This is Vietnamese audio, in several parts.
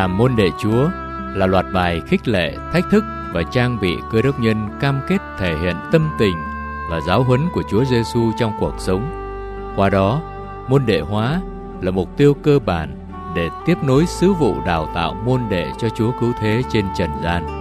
Làm môn đệ Chúa là loạt bài khích lệ, thách thức và trang bị Cơ đốc nhân cam kết thể hiện tâm tình và giáo huấn của Chúa Giêsu trong cuộc sống. Qua đó, môn đệ hóa là mục tiêu cơ bản để tiếp nối sứ vụ đào tạo môn đệ cho Chúa Cứu Thế trên trần gian.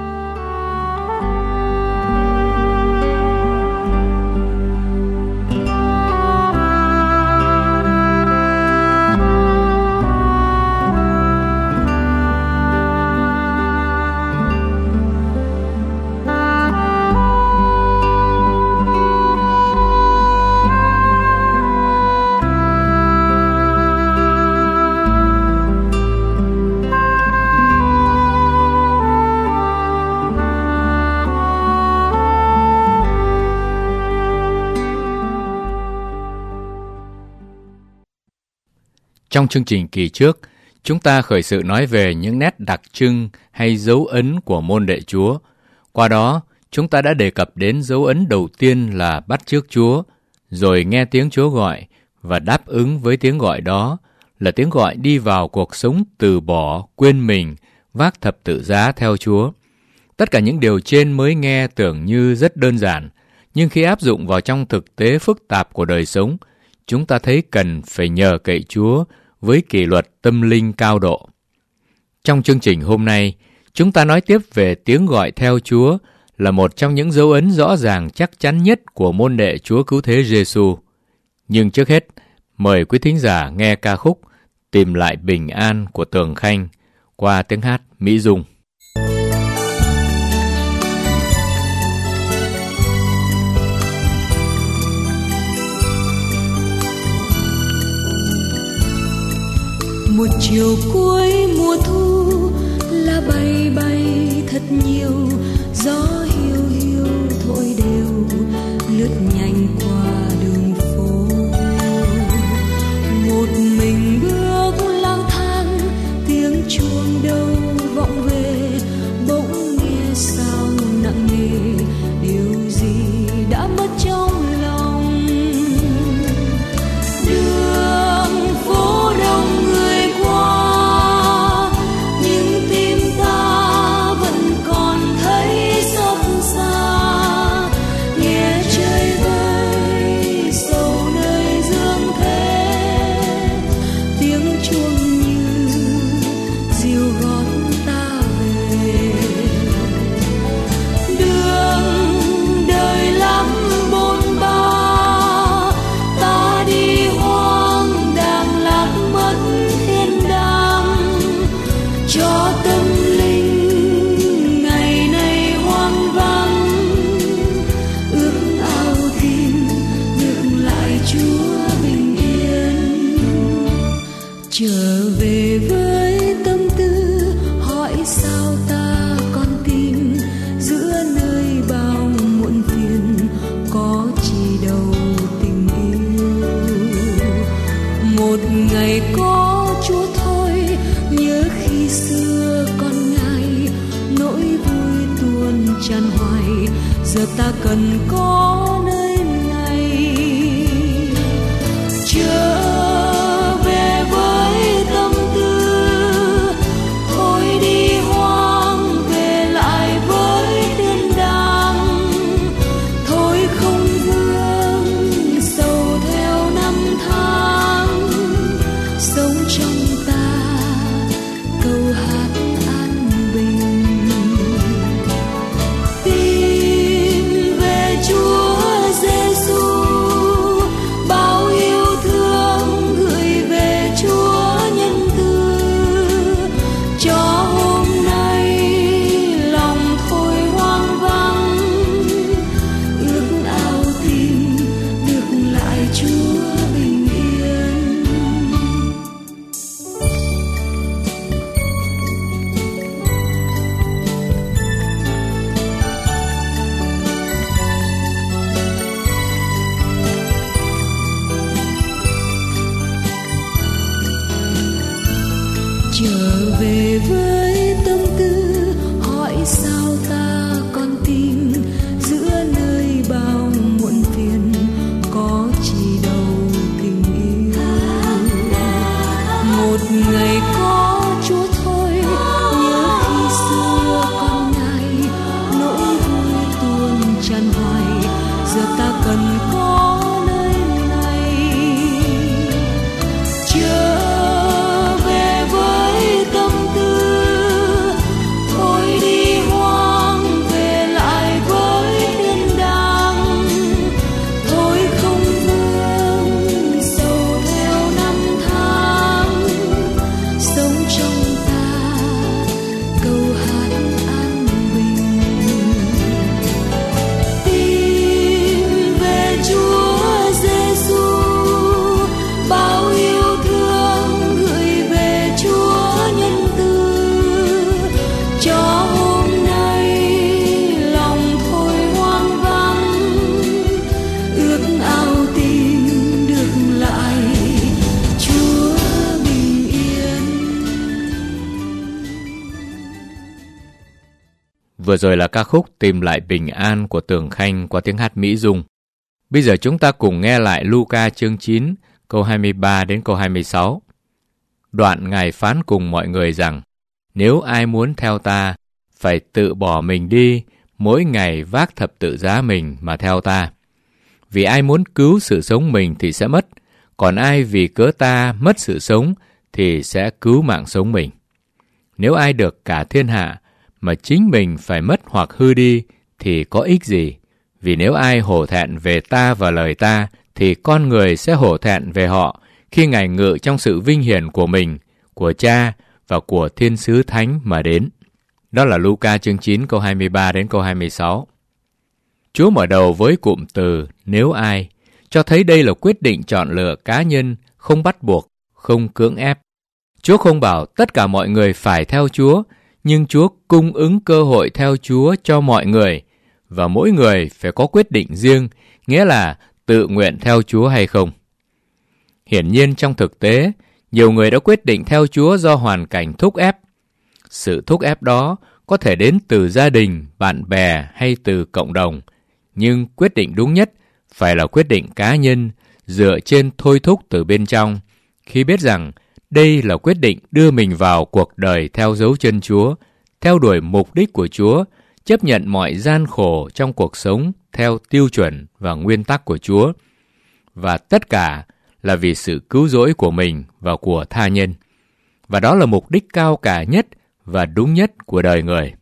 Trong chương trình kỳ trước, chúng ta khởi sự nói về những nét đặc trưng hay dấu ấn của môn đệ Chúa. Qua đó, chúng ta đã đề cập đến dấu ấn đầu tiên là bắt chước Chúa, rồi nghe tiếng Chúa gọi và đáp ứng với tiếng gọi đó là tiếng gọi đi vào cuộc sống từ bỏ, quên mình, vác thập tự giá theo Chúa. Tất cả những điều trên mới nghe tưởng như rất đơn giản, nhưng khi áp dụng vào trong thực tế phức tạp của đời sống, chúng ta thấy cần phải nhờ cậy Chúa với kỷ luật tâm linh cao độ. Trong chương trình hôm nay, chúng ta nói tiếp về tiếng gọi theo Chúa là một trong những dấu ấn rõ ràng chắc chắn nhất của môn đệ Chúa Cứu Thế Giêsu. Nhưng trước hết, mời quý thính giả nghe ca khúc Tìm lại bình an của Tường Khanh qua tiếng hát Mỹ Dung. Một chiều cuối mùa thu lá bay bay thật nhiều, gió hiu hiu thổi đều lướt nhanh qua đường phố. Một mình bước lang thang, tiếng chuông đâu vọng về, bỗng nghe sao nặng nề, điều gì đã mất trong lòng. Đường phố đông nhưng tim ta vẫn còn thấy xót xa, nghe trời vơi sầu nơi dương thế, tiếng chuông như dìu gót ta về. Đường đời lắm bôn ba, ta đi hoang đang lạc mất thiên đàng, cho tâm linh ngày nay hoang vắng, ước ao tìm được lại Chúa bình yên. Trở về với tâm tư hỏi sao ta còn tìm, giữa nơi bao muộn phiền có chỉ đầu tình yêu. Một ngày có Chúa thôi, nhớ khi xưa còn ngài, nỗi vui tuôn tràn hoài, giờ ta cần có nơi này. Trở về với tâm tư, thôi đi hoang về lại với thiên đàng, thôi không vương sầu theo năm tháng, sống trong ta câu hát an bình. Tìm về Chúa Giêsu, bao yêu thương gửi về Chúa nhân từ, cho hôm nay lòng thôi hoang vắng, ước ao tìm được lại Chúa bình yên. Trở về với tâm tư hỏi sao ta còn tìm, giữa nơi bao muộn phiền có chỉ đầu tình yêu. Một ngày có Chúa thôi, Vừa rồi là ca khúc Tìm lại bình an của Tường Khanh qua tiếng hát Mỹ Dung. Bây giờ chúng ta cùng nghe lại Luca chương 9, câu 23 đến câu 26. Đoạn Ngài phán cùng mọi người rằng, nếu ai muốn theo ta, phải tự bỏ mình đi, mỗi ngày vác thập tự giá mình mà theo ta. Vì ai muốn cứu sự sống mình thì sẽ mất, còn ai vì cớ ta mất sự sống thì sẽ cứu mạng sống mình. Nếu ai được cả thiên hạ mà chính mình phải mất hoặc hư đi thì có ích gì? Vì nếu ai hổ thẹn về ta và lời ta thì con người sẽ hổ thẹn về họ khi Ngài ngự trong sự vinh hiển của mình, của Cha và của thiên sứ thánh mà đến. Đó là Luca chương 9 câu 23 đến câu 26. Chúa mở đầu với cụm từ nếu ai, cho thấy đây là quyết định chọn lựa cá nhân, không bắt buộc, không cưỡng ép. Chúa không bảo tất cả mọi người phải theo Chúa, nhưng Chúa cung ứng cơ hội theo Chúa cho mọi người, và mỗi người phải có quyết định riêng, nghĩa là tự nguyện theo Chúa hay không. Hiển nhiên trong thực tế, nhiều người đã quyết định theo Chúa do hoàn cảnh thúc ép. Sự thúc ép đó có thể đến từ gia đình, bạn bè hay từ cộng đồng, nhưng quyết định đúng nhất phải là quyết định cá nhân dựa trên thôi thúc từ bên trong, khi biết rằng đây là quyết định đưa mình vào cuộc đời theo dấu chân Chúa, theo đuổi mục đích của Chúa, chấp nhận mọi gian khổ trong cuộc sống theo tiêu chuẩn và nguyên tắc của Chúa, và tất cả là vì sự cứu rỗi của mình và của tha nhân. Và đó là mục đích cao cả nhất và đúng nhất của đời người.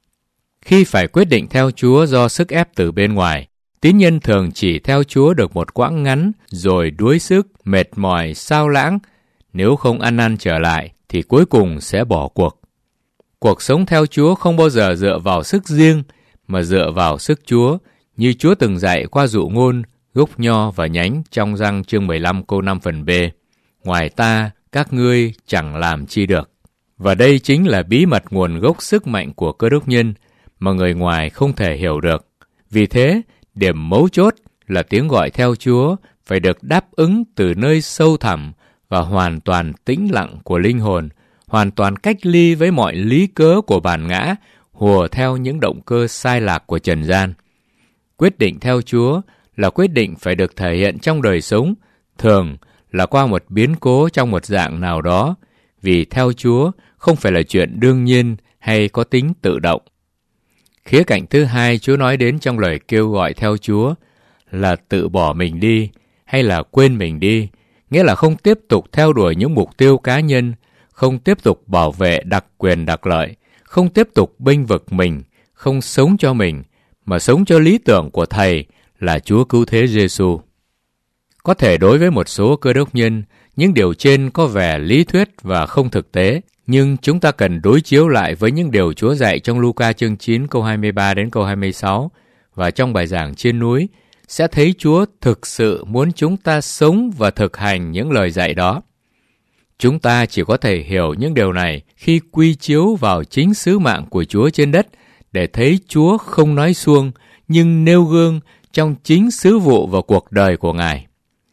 Khi phải quyết định theo Chúa do sức ép từ bên ngoài, tín nhân thường chỉ theo Chúa được một quãng ngắn rồi đuối sức, mệt mỏi, sao lãng. Nếu không ăn năn trở lại thì cuối cùng sẽ bỏ cuộc. Cuộc sống theo Chúa không bao giờ dựa vào sức riêng mà dựa vào sức Chúa, như Chúa từng dạy qua dụ ngôn gốc nho và nhánh trong Răng chương 15 câu 5 phần B. Ngoài ta, các ngươi chẳng làm chi được. Và đây chính là bí mật nguồn gốc sức mạnh của Cơ Đốc nhân mà người ngoài không thể hiểu được. Vì thế, điểm mấu chốt là tiếng gọi theo Chúa phải được đáp ứng từ nơi sâu thẳm và hoàn toàn tĩnh lặng của linh hồn, hoàn toàn cách ly với mọi lý cớ của bản ngã, hùa theo những động cơ sai lạc của trần gian. Quyết định theo Chúa là quyết định phải được thể hiện trong đời sống, thường là qua một biến cố trong một dạng nào đó, vì theo Chúa không phải là chuyện đương nhiên hay có tính tự động. Khía cạnh thứ hai Chúa nói đến trong lời kêu gọi theo Chúa là tự bỏ mình đi hay là quên mình đi, nghĩa là không tiếp tục theo đuổi những mục tiêu cá nhân, không tiếp tục bảo vệ đặc quyền đặc lợi, không tiếp tục bênh vực mình, không sống cho mình, mà sống cho lý tưởng của Thầy là Chúa Cứu Thế Giêsu. Có thể đối với một số Cơ Đốc nhân, những điều trên có vẻ lý thuyết và không thực tế, nhưng chúng ta cần đối chiếu lại với những điều Chúa dạy trong Luca chương 9 câu 23 đến câu 26 và trong bài giảng trên núi, sẽ thấy Chúa thực sự muốn chúng ta sống và thực hành những lời dạy đó. Chúng ta chỉ có thể hiểu những điều này khi quy chiếu vào chính sứ mạng của Chúa trên đất để thấy Chúa không nói suông nhưng nêu gương trong chính sứ vụ và cuộc đời của Ngài.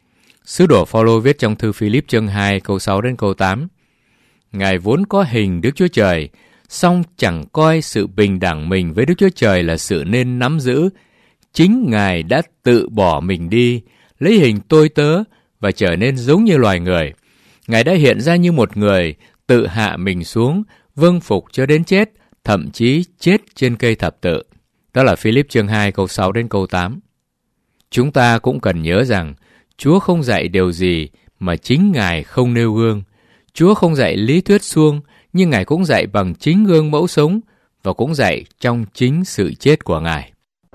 Sứ đồ Phaolô viết trong thư Philip chương 2 câu 6 đến câu 8: Ngài vốn có hình Đức Chúa Trời, song chẳng coi sự bình đẳng mình với Đức Chúa Trời là sự nên nắm giữ. Chính Ngài đã tự bỏ mình đi, lấy hình tôi tớ và trở nên giống như loài người. Ngài đã hiện ra như một người, tự hạ mình xuống, vâng phục cho đến chết, thậm chí chết trên cây thập tự. Đó là Philip chương 2 câu 6 đến câu 8. Chúng ta cũng cần nhớ rằng Chúa không dạy điều gì mà chính Ngài không nêu gương. Chúa không dạy lý thuyết suông, nhưng Ngài cũng dạy bằng chính gương mẫu sống và cũng dạy trong chính sự chết của Ngài.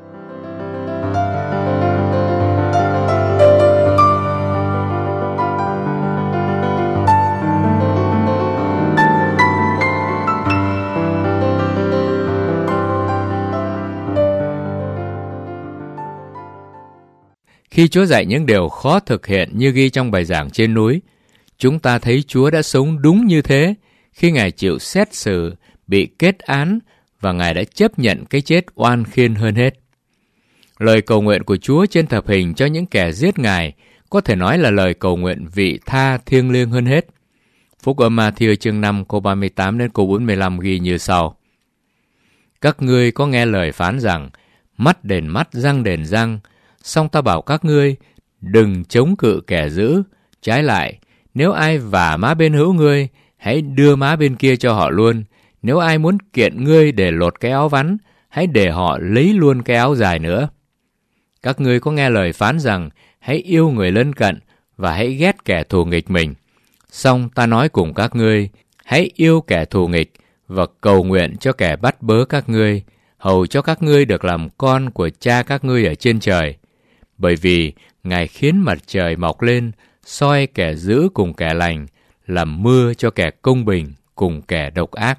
Khi Chúa dạy những điều khó thực hiện như ghi trong bài giảng trên núi, chúng ta thấy Chúa đã sống đúng như thế khi Ngài chịu xét xử, bị kết án và Ngài đã chấp nhận cái chết oan khiên hơn hết. Lời cầu nguyện của Chúa trên thập hình cho những kẻ giết Ngài có thể nói là lời cầu nguyện vị tha thiêng liêng hơn hết. Phúc âm Ma-thi-ơ chương 5 câu 38 đến câu 45 ghi như sau: Các ngươi có nghe lời phán rằng, mắt đền mắt, răng đền răng. Song ta bảo các ngươi, đừng chống cự kẻ dữ. Trái lại, nếu ai vả má bên hữu ngươi, hãy đưa má bên kia cho họ luôn. Nếu ai muốn kiện ngươi để lột cái áo vắn, hãy để họ lấy luôn cái áo dài nữa. Các ngươi có nghe lời phán rằng, hãy yêu người lân cận và hãy ghét kẻ thù nghịch mình. Song ta nói cùng các ngươi, hãy yêu kẻ thù nghịch và cầu nguyện cho kẻ bắt bớ các ngươi, hầu cho các ngươi được làm con của cha các ngươi ở trên trời. Bởi vì Ngài khiến mặt trời mọc lên, soi kẻ dữ cùng kẻ lành, làm mưa cho kẻ công bình cùng kẻ độc ác.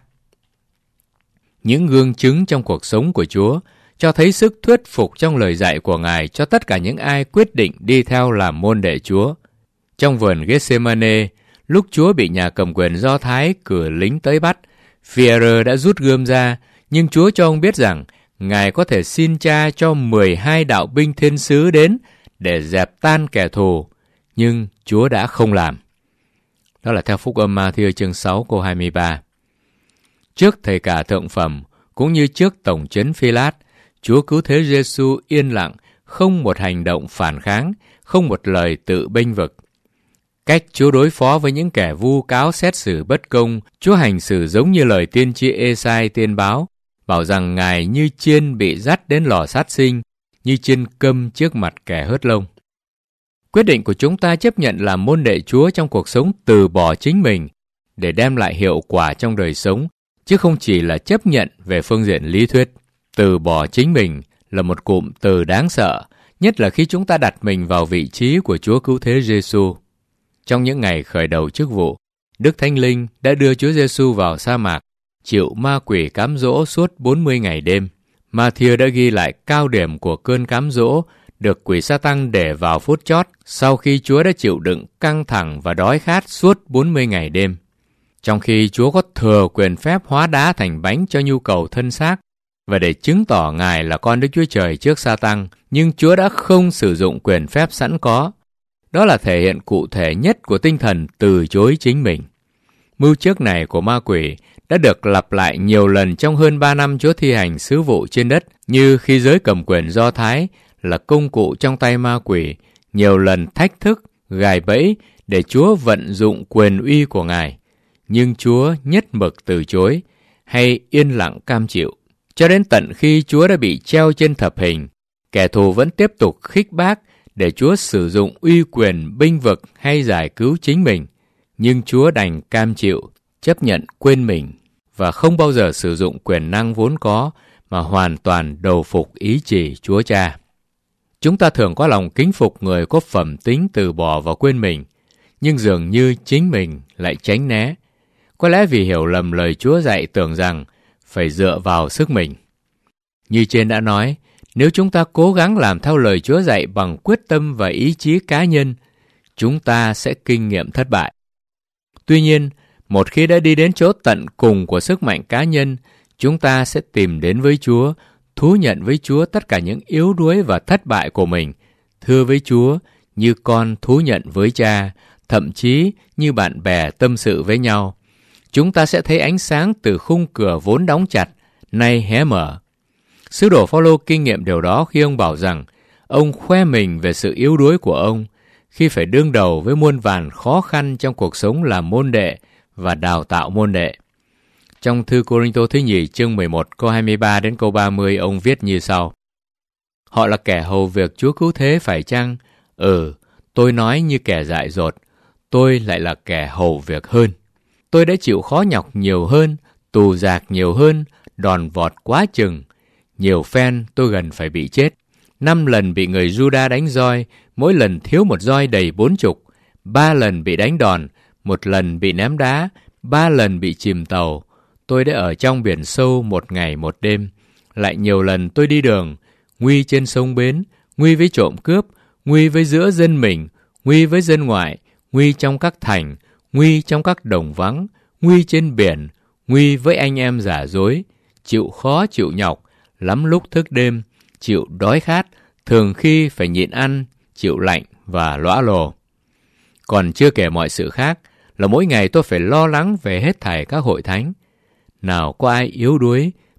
Những gương chứng trong cuộc sống của Chúa cho thấy sức thuyết phục trong lời dạy của Ngài cho tất cả những ai quyết định đi theo làm môn đệ Chúa. Trong vườn Gethsemane, lúc Chúa bị nhà cầm quyền Do Thái cử lính tới bắt, Phi-e-rơ đã rút gươm ra, nhưng Chúa cho ông biết rằng Ngài có thể xin Cha cho 12 đạo binh thiên sứ đến để dẹp tan kẻ thù, nhưng Chúa đã không làm. Đó là theo Phúc âm Ma-thi-ơ chương 6 câu 23. Trước thầy cả thượng phẩm, cũng như trước tổng trấn Phi-lát, Chúa Cứu Thế Giê-xu yên lặng, không một hành động phản kháng, không một lời tự bênh vực. Cách Chúa đối phó với những kẻ vu cáo xét xử bất công, Chúa hành xử giống như lời tiên tri Ê-sai tiên báo, bảo rằng Ngài như chiên bị dắt đến lò sát sinh, như chiên câm trước mặt kẻ hớt lông. Quyết định của chúng ta chấp nhận làm môn đệ Chúa trong cuộc sống từ bỏ chính mình để đem lại hiệu quả trong đời sống, chứ không chỉ là chấp nhận về phương diện lý thuyết. Từ bỏ chính mình là một cụm từ đáng sợ, nhất là khi chúng ta đặt mình vào vị trí của Chúa Cứu Thế Giê-xu. Trong những ngày khởi đầu chức vụ, Đức Thánh Linh đã đưa Chúa Giê-xu vào sa mạc, chịu ma quỷ cám dỗ suốt 40 ngày đêm. Ma-thi-ơ đã ghi lại cao điểm của cơn cám dỗ được quỷ Sa-tăng để vào phút chót sau khi Chúa đã chịu đựng căng thẳng và đói khát suốt 40 ngày đêm. Trong khi Chúa có thừa quyền phép hóa đá thành bánh cho nhu cầu thân xác và để chứng tỏ Ngài là con Đức Chúa Trời trước Sa-tăng, nhưng Chúa đã không sử dụng quyền phép sẵn có. Đó là thể hiện cụ thể nhất của tinh thần từ chối chính mình. Mưu trước này của ma quỷ đã được lặp lại nhiều lần trong hơn 3 năm Chúa thi hành sứ vụ trên đất, như khi giới cầm quyền Do Thái là công cụ trong tay ma quỷ, nhiều lần thách thức, gài bẫy để Chúa vận dụng quyền uy của Ngài. Nhưng Chúa nhất mực từ chối, hay yên lặng cam chịu. Cho đến tận khi Chúa đã bị treo trên thập hình, kẻ thù vẫn tiếp tục khích bác để Chúa sử dụng uy quyền bênh vực hay giải cứu chính mình. Nhưng Chúa đành cam chịu, chấp nhận quên mình và không bao giờ sử dụng quyền năng vốn có mà hoàn toàn đầu phục ý chỉ Chúa Cha. Chúng ta thường có lòng kính phục người có phẩm tính từ bỏ và quên mình, nhưng dường như chính mình lại tránh né. Có lẽ vì hiểu lầm lời Chúa dạy tưởng rằng phải dựa vào sức mình. Như trên đã nói, nếu chúng ta cố gắng làm theo lời Chúa dạy bằng quyết tâm và ý chí cá nhân, chúng ta sẽ kinh nghiệm thất bại. Tuy nhiên, một khi đã đi đến chỗ tận cùng của sức mạnh cá nhân, chúng ta sẽ tìm đến với Chúa, thú nhận với Chúa tất cả những yếu đuối và thất bại của mình, thưa với Chúa như con thú nhận với Cha, thậm chí như bạn bè tâm sự với nhau. Chúng ta sẽ thấy ánh sáng từ khung cửa vốn đóng chặt, nay hé mở. Sứ đồ Phao-lô kinh nghiệm điều đó khi ông bảo rằng ông khoe mình về sự yếu đuối của ông khi phải đương đầu với muôn vàn khó khăn trong cuộc sống làm môn đệ và đào tạo môn đệ. Trong thư Cô-rinh-tô thứ nhì chương 11 câu 23 đến câu 30, ông viết như sau: Họ là kẻ hầu việc Chúa Cứu Thế phải chăng? Tôi nói như kẻ dại dột, tôi lại là kẻ hầu việc hơn. Tôi đã chịu khó nhọc nhiều hơn, tù dạc nhiều hơn, đòn vọt quá chừng. Nhiều phen tôi gần phải bị chết. 5 lần bị người Giu-đa đánh roi, mỗi lần thiếu một roi đầy 40. 3 lần bị đánh đòn, 1 lần bị ném đá, 3 lần bị chìm tàu. Tôi đã ở trong biển sâu 1 ngày 1 đêm. Lại nhiều lần tôi đi đường, nguy trên sông bến, nguy với trộm cướp, nguy với giữa dân mình, nguy với dân ngoại, nguy trong các thành, nguy trong các đồng vắng, nguy trên biển, nguy với anh em giả dối, chịu khó chịu nhọc, lắm lúc thức đêm, chịu đói khát, thường khi phải nhịn ăn, chịu lạnh và lõa lồ. Còn chưa kể mọi sự khác, là mỗi ngày tôi phải lo lắng về hết thảy các hội thánh. Nào có ai yếu đuối,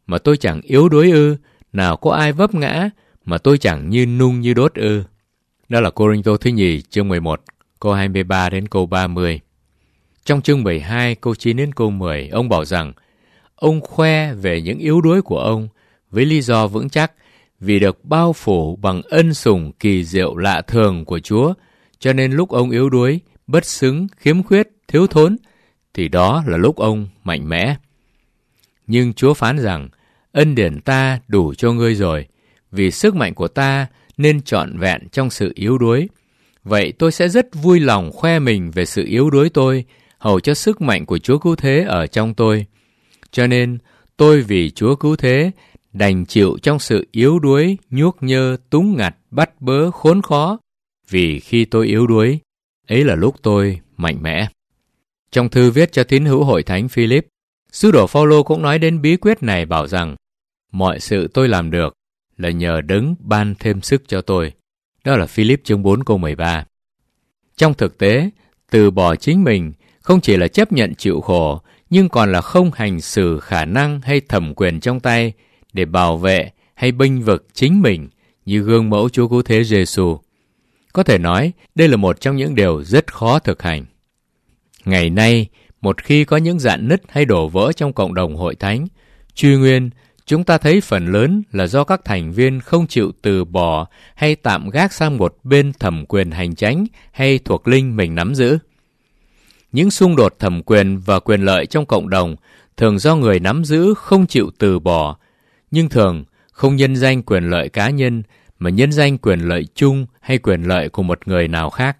mà tôi chẳng yếu đuối ư? Nào có ai vấp ngã mà tôi chẳng như nung như đốt ư? Đó là Cô-rinh-tô thứ nhì chương 11, câu 23 đến câu 30. Trong chương 12, câu 9 đến câu 10, ông bảo rằng ông khoe về những yếu đuối của ông với lý do vững chắc vì được bao phủ bằng ân sủng kỳ diệu lạ thường của Chúa, cho nên lúc ông yếu đuối, bất xứng, khiếm khuyết, thiếu thốn, thì đó là lúc ông mạnh mẽ. Nhưng Chúa phán rằng, ân điển ta đủ cho ngươi rồi, vì sức mạnh của ta nên trọn vẹn trong sự yếu đuối. Vậy tôi sẽ rất vui lòng khoe mình về sự yếu đuối tôi, hầu cho sức mạnh của Chúa cứu thế ở trong tôi. Cho nên, tôi vì Chúa cứu thế, đành chịu trong sự yếu đuối, nhuốc nhơ, túng ngặt, bắt bớ, khốn khó. Vì khi tôi yếu đuối, ấy là lúc tôi mạnh mẽ. Trong thư viết cho tín hữu hội thánh Philip, sứ đồ Phaolô cũng nói đến bí quyết này, bảo rằng mọi sự tôi làm được là nhờ Đấng ban thêm sức cho tôi. Đó là Philip chương 4 câu 13. Trong thực tế, từ bỏ chính mình không chỉ là chấp nhận chịu khổ, nhưng còn là không hành xử khả năng hay thẩm quyền trong tay để bảo vệ hay bênh vực chính mình như gương mẫu Chúa cứu thế Giêsu. Có thể nói, đây là một trong những điều rất khó thực hành. Ngày nay, một khi có những rạn nứt hay đổ vỡ trong cộng đồng hội thánh, truy nguyên, chúng ta thấy phần lớn là do các thành viên không chịu từ bỏ hay tạm gác sang một bên thẩm quyền hành chánh hay thuộc linh mình nắm giữ. Những xung đột thẩm quyền và quyền lợi trong cộng đồng thường do người nắm giữ không chịu từ bỏ, nhưng thường không nhân danh quyền lợi cá nhân mà nhân danh quyền lợi chung hay quyền lợi của một người nào khác.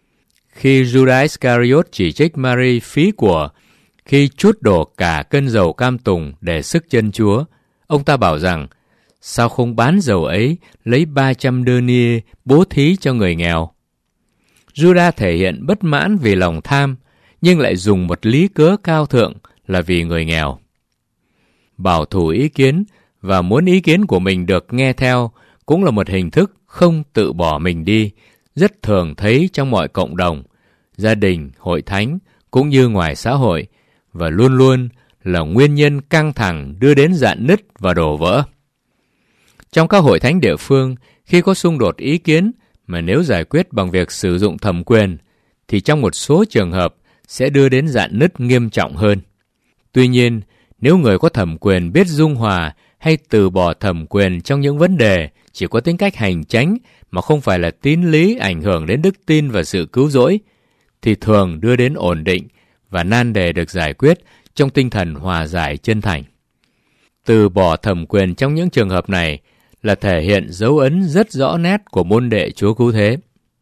Khi Judas Iscariot chỉ trích Mary phí của khi trút đổ cả cân dầu cam tùng để sức chân Chúa, ông ta bảo rằng, sao không bán dầu ấy, lấy 300 denier bố thí cho người nghèo? Judas thể hiện bất mãn vì lòng tham, nhưng lại dùng một lý cớ cao thượng là vì người nghèo. Bảo thủ ý kiến và muốn ý kiến của mình được nghe theo cũng là một hình thức không tự bỏ mình đi, rất thường thấy trong mọi cộng đồng, gia đình, hội thánh cũng như ngoài xã hội, và luôn luôn là nguyên nhân căng thẳng đưa đến rạn nứt và đổ vỡ. Trong các hội thánh địa phương, khi có xung đột ý kiến mà nếu giải quyết bằng việc sử dụng thẩm quyền, thì trong một số trường hợp sẽ đưa đến rạn nứt nghiêm trọng hơn. Tuy nhiên, nếu người có thẩm quyền biết dung hòa hay từ bỏ thẩm quyền trong những vấn đề chỉ có tính cách hành chánh mà không phải là tín lý ảnh hưởng đến đức tin và sự cứu rỗi, thì thường đưa đến ổn định và nan đề được giải quyết trong tinh thần hòa giải chân thành. Từ bỏ thẩm quyền trong những trường hợp này là thể hiện dấu ấn rất rõ nét của môn đệ Chúa cứu thế.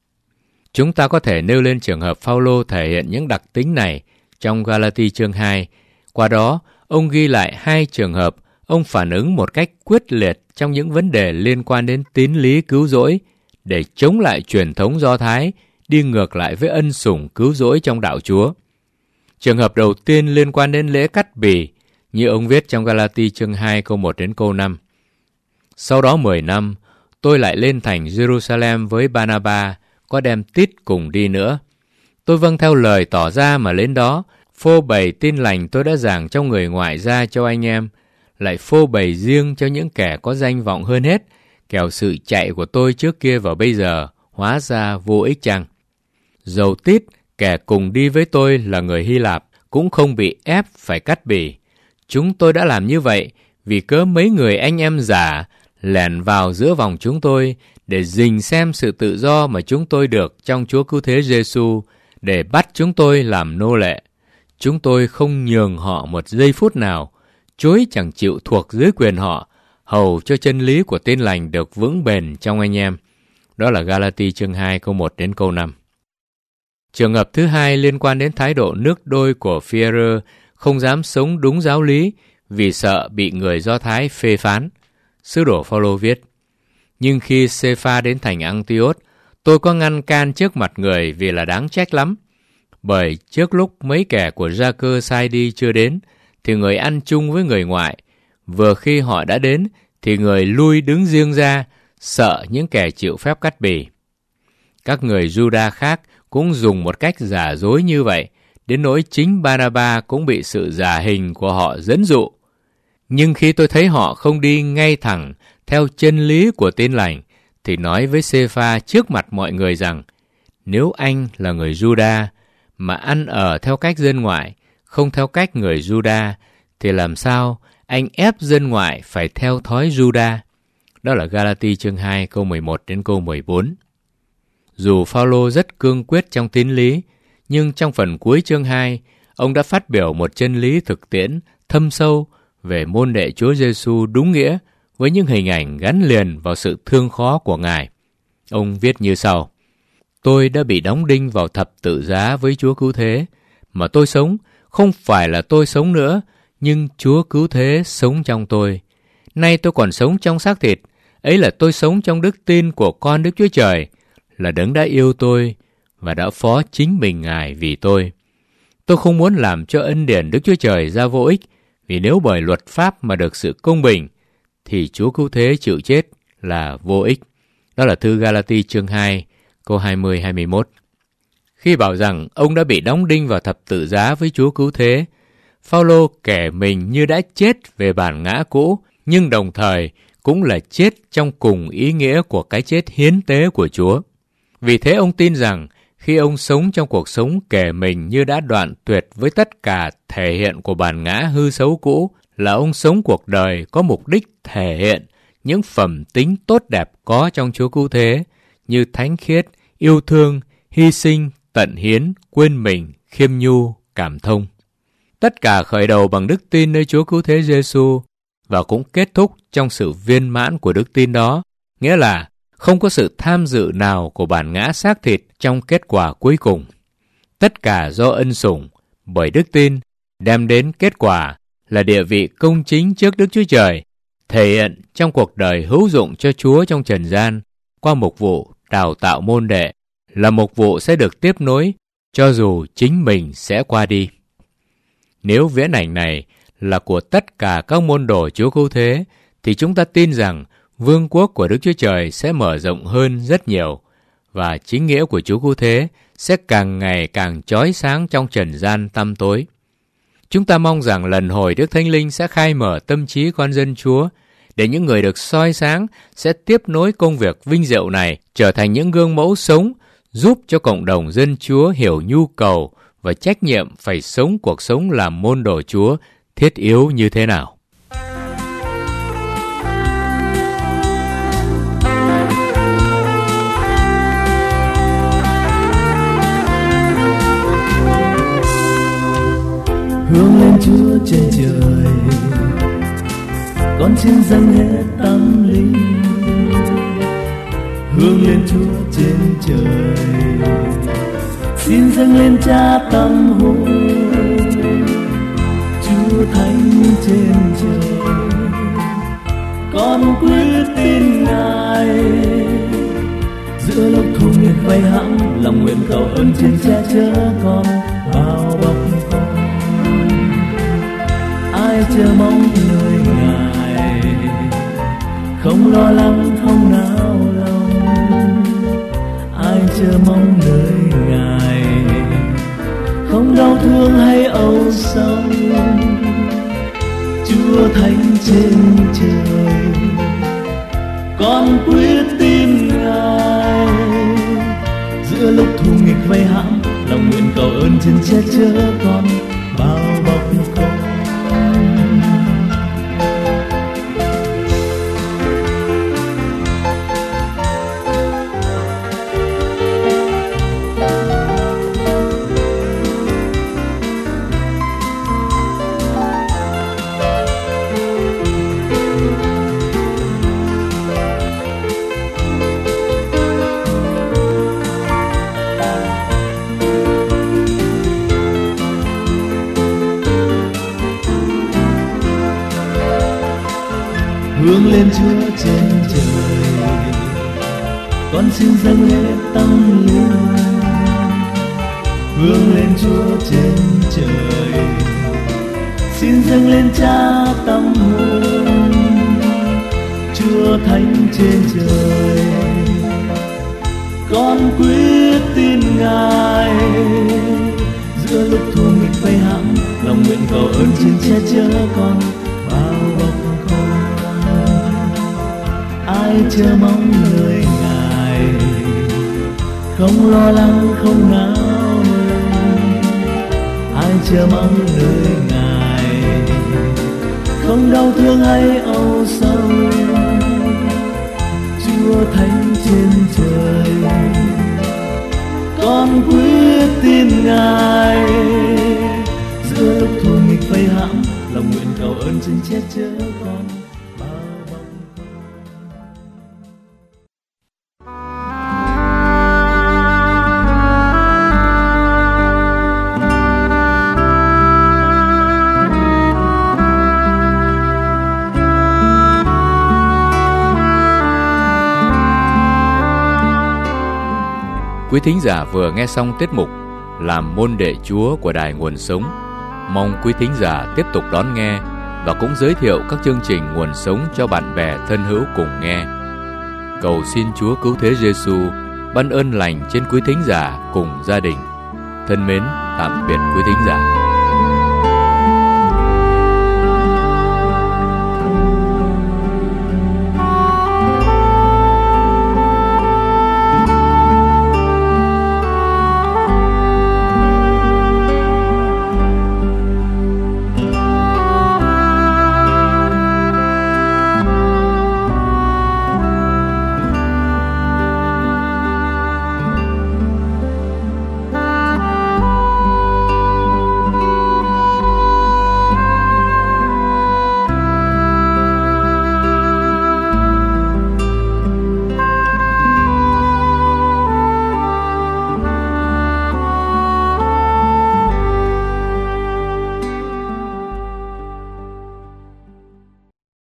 Chúng ta có thể nêu lên trường hợp Phaolô thể hiện những đặc tính này trong Galati chương 2. Qua đó, ông ghi lại 2 trường hợp ông phản ứng một cách quyết liệt trong những vấn đề liên quan đến tín lý cứu rỗi để chống lại truyền thống Do Thái, đi ngược lại với ân sủng cứu rỗi trong đạo Chúa. Trường hợp đầu tiên liên quan đến lễ cắt bì, như ông viết trong Galati chương 2 câu 1 đến câu 5. Sau đó 10 năm, tôi lại lên thành Jerusalem với Barnaba, có đem Tít cùng đi nữa. Tôi vâng theo lời tỏ ra mà lên đó, phô bày tin lành tôi đã giảng cho người ngoại ra cho anh em, lại phô bày riêng cho những kẻ có danh vọng hơn hết, kẻo sự chạy của tôi trước kia và bây giờ hóa ra vô ích chăng. Dầu Tít, kẻ cùng đi với tôi là người Hy Lạp, cũng không bị ép phải cắt bì. Chúng tôi đã làm như vậy vì cớ mấy người anh em giả lẻn vào giữa vòng chúng tôi để rình xem sự tự do mà chúng tôi được trong Chúa cứu thế Giêsu, để bắt chúng tôi làm nô lệ. Chúng tôi không nhường họ một giây phút nào, chối chẳng chịu thuộc dưới quyền họ, hầu cho chân lý của tin lành được vững bền trong anh em. Đó là Galati chương 2 câu 1 đến câu 5. Trường hợp thứ hai liên quan đến thái độ nước đôi của Phi-e-rơ không dám sống đúng giáo lý vì sợ bị người Do Thái phê phán. Sứ đồ Phaolô viết: Nhưng khi Sê-pha đến thành Antioch, tôi có ngăn can trước mặt người vì là đáng trách lắm. Bởi trước lúc mấy kẻ của Gia-cơ sai đi chưa đến, thì người ăn chung với người ngoại. Vừa khi họ đã đến, thì người lui đứng riêng ra, sợ những kẻ chịu phép cắt bì. Các người Juda khác cũng dùng một cách giả dối như vậy, đến nỗi chính Barnaba cũng bị sự giả hình của họ dẫn dụ. Nhưng khi tôi thấy họ không đi ngay thẳng theo chân lý của Tin lành, thì nói với Sê-pha trước mặt mọi người rằng, nếu anh là người Giu-đa mà ăn ở theo cách dân ngoại, không theo cách người Giu-đa, thì làm sao anh ép dân ngoại phải theo thói Giu-đa? Đó là Ga-la-ti chương 2 câu 11 đến câu 14. Dù Phao-lô rất cương quyết trong tín lý, nhưng trong phần cuối chương 2, ông đã phát biểu một chân lý thực tiễn thâm sâu về môn đệ Chúa Giêsu đúng nghĩa với những hình ảnh gắn liền vào sự thương khó của Ngài. Ông viết như sau: Tôi đã bị đóng đinh vào thập tự giá với Chúa Cứu Thế, mà tôi sống không phải là tôi sống nữa, nhưng Chúa Cứu Thế sống trong tôi. Nay tôi còn sống trong xác thịt, ấy là tôi sống trong đức tin của con Đức Chúa Trời, là Đấng đã yêu tôi và đã phó chính mình Ngài vì tôi. Tôi không muốn làm cho ân điển Đức Chúa Trời ra vô ích, vì nếu bởi luật pháp mà được sự công bình, thì Chúa Cứu Thế chịu chết là vô ích. Đó là thư Ga-la-ti chương 2, câu 20-21. Khi bảo rằng ông đã bị đóng đinh vào thập tự giá với Chúa Cứu Thế, Phao-lô kể mình như đã chết về bản ngã cũ, nhưng đồng thời cũng là chết trong cùng ý nghĩa của cái chết hiến tế của Chúa. Vì thế ông tin rằng khi ông sống trong cuộc sống kể mình như đã đoạn tuyệt với tất cả thể hiện của bản ngã hư xấu cũ, là ông sống cuộc đời có mục đích thể hiện những phẩm tính tốt đẹp có trong Chúa Cứu Thế, như thánh khiết, yêu thương, hy sinh, tận hiến, quên mình, khiêm nhu, cảm thông. Tất cả khởi đầu bằng đức tin nơi Chúa Cứu Thế Giêsu và cũng kết thúc trong sự viên mãn của đức tin đó, nghĩa là không có sự tham dự nào của bản ngã xác thịt trong kết quả cuối cùng. Tất cả do ân sủng, bởi đức tin, đem đến kết quả là địa vị công chính trước Đức Chúa Trời, thể hiện trong cuộc đời hữu dụng cho Chúa trong trần gian, qua mục vụ đào tạo môn đệ, là mục vụ sẽ được tiếp nối, cho dù chính mình sẽ qua đi. Nếu viễn ảnh này là của tất cả các môn đồ Chúa Cứu Thế, thì chúng ta tin rằng vương quốc của Đức Chúa Trời sẽ mở rộng hơn rất nhiều, và chính nghĩa của Chúa Cứu Thế sẽ càng ngày càng chói sáng trong trần gian tăm tối. Chúng ta mong rằng lần hồi Đức Thánh Linh sẽ khai mở tâm trí con dân Chúa, để những người được soi sáng sẽ tiếp nối công việc vinh diệu này, trở thành những gương mẫu sống, giúp cho cộng đồng dân Chúa hiểu nhu cầu và trách nhiệm phải sống cuộc sống làm môn đồ Chúa thiết yếu như thế nào. Hướng lên Chúa trên trời, con xin dâng hết tâm linh. Hướng lên Chúa trên trời, xin dâng lên Cha tâm hồn. Chúa Thánh trên trời, con quyết tin Ngài. Giữa lúc thù nghịch vây hãm, lòng nguyện cầu ơn trên che chở con, bao bọc con. Ai chờ mong lời Ngài, không lo lắng không nao lòng. Ai chờ mong lời Ngài, không đau thương hay âu sầu. Chúa Thánh trên trời, con quyết tin Ngài. Giữa lúc thù nghịch vây hãm, lòng nguyện cầu ơn trên che chở con, bao bọc con. Hướng lên Chúa trên trời, con xin dâng hết tâm linh. Hướng lên Chúa trên trời, xin dâng lên Cha tâm hồn. Chúa Thánh trên trời, con quyết tin Ngài. Giữa lúc thù nghịch vây hãm, lòng nguyện cầu ơn trên che chở con, bao bọc chờ mong lời Ngài, không lo lắng không nao nức. Ai chờ mong lời Ngài, không đau thương hay âu sầu. Chúa Thánh trên trời, con quyết tin Ngài. Giữa lúc thù nghịch vây hãm, lòng nguyện cầu ơn trên che chở con bao bọc. Quý thính giả vừa nghe xong tiết mục Làm môn đệ Chúa của Đài Nguồn Sống. Mong quý thính giả tiếp tục đón nghe và cũng giới thiệu các chương trình Nguồn Sống cho bạn bè thân hữu cùng nghe. Cầu xin Chúa Cứu Thế Giêsu ban ơn lành trên quý thính giả cùng gia đình. Thân mến, tạm biệt quý thính giả.